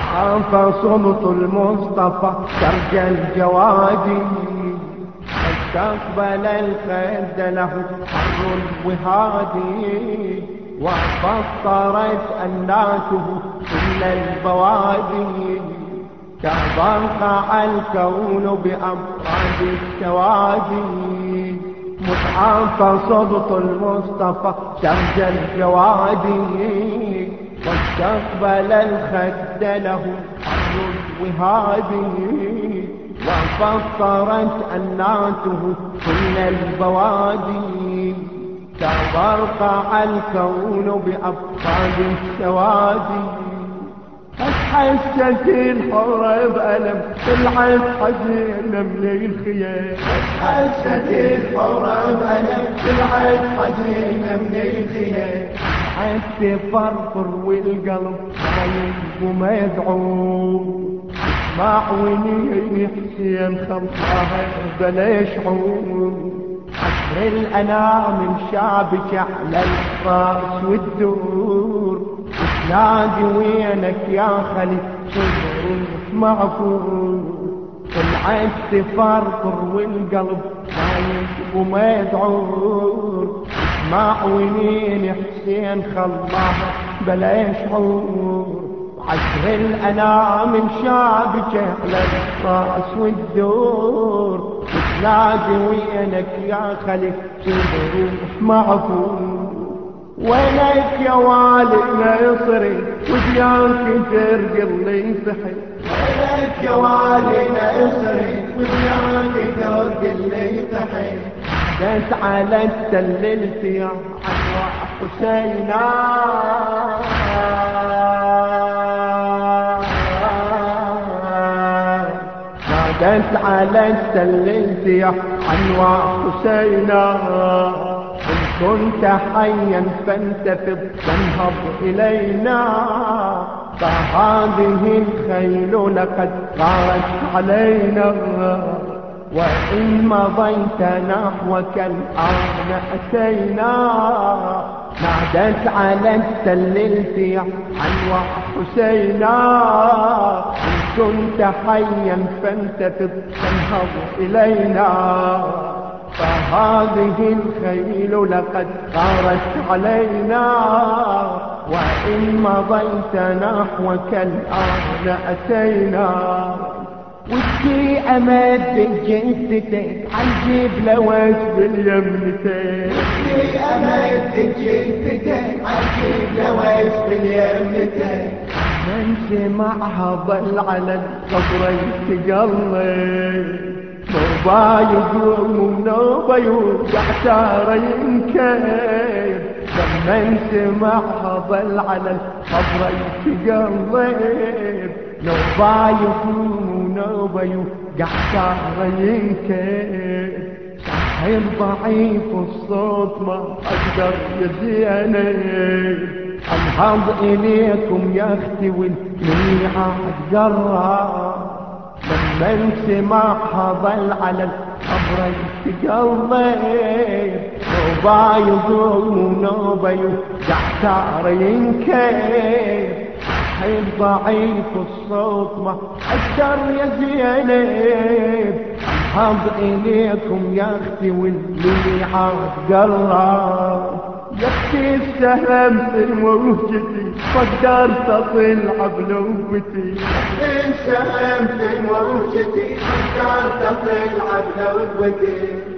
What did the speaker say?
عفى صمت المصطفى سرج الجوادي، استقبل الخد له حر وهادي، وفطرت أناته كل البوادي، تبرقع الكون بأمراض السوادي، متعافى صبط المصطفى سرج الجوادي، واستقبل الخد له حر وهادي، وفطرت أناته كل البوادي، تبرقع الكون بأبطال السوادي، حست الحرة بألم طلعت حزينة من الخيام، حست الحرة بألم طلعت حزينة من الخيام، حتى فرفر والقلب خايف ومدعوم، اسمع ونيني حسين خلصها بلا شعور، عشر الأنام مشابك على الراس والدور، تنادي وينك يا خلي صدرك معفور، طلعت تفرفر والقلب خايف ومدعور، اسمع ونين حسين خلاه بلا شعور، عشر الأنام مشابكة على الراس والدور، تنادي وينك يا خلي صدرك معفور، وينك يا والي نصري وديانك ترقل لي سحي، وينك يا والي نصري وديانك ترقل لي سحي، دس على التللت يا عنوى حسينا، دس على التللت يا عنوى حسينا، كنت حيا فانتفض تنهض إلينا، فهذه الخيل لقد غارت علينا، وإن مضيت نحوك الآن أتينا، نادت على التللت يا عنوى حسينا، إن كنت حيا فانتفض تنهض إلينا، فهذه الخيل لقد غارت علينا، وإن مضيت نحوك الآن أتينا، ودي أمد جثتك عجيب لوش باليمنتين، ودي أمد جثتك عجيب لوش باليمنتين، من سمعها ظل على القبر يتقلب، نوبا يقوم ونوبا يوقع سار ينكب، لمن سمعها ظل على القبر يتقلب، نوبا يقوم ونوبا يوقع سار ينكب، سحر ضعيف الصوت ما أقدر يزينب، انهض إليكم يا أختي والميعاد قرب، لمن سمعها ظل على القبر يتقلب، نوبا يقوم ونوبا يوقع سار ينكب، سحر ضعيف الصوت ما أقدر يا زينب، انهض إليكم يا أختي والميعاد قرب، يبكي السهم في موجتي فقدرت أطل عبلوتي، يبكي السهم في موجتي فقدرت أطل عبلوتي،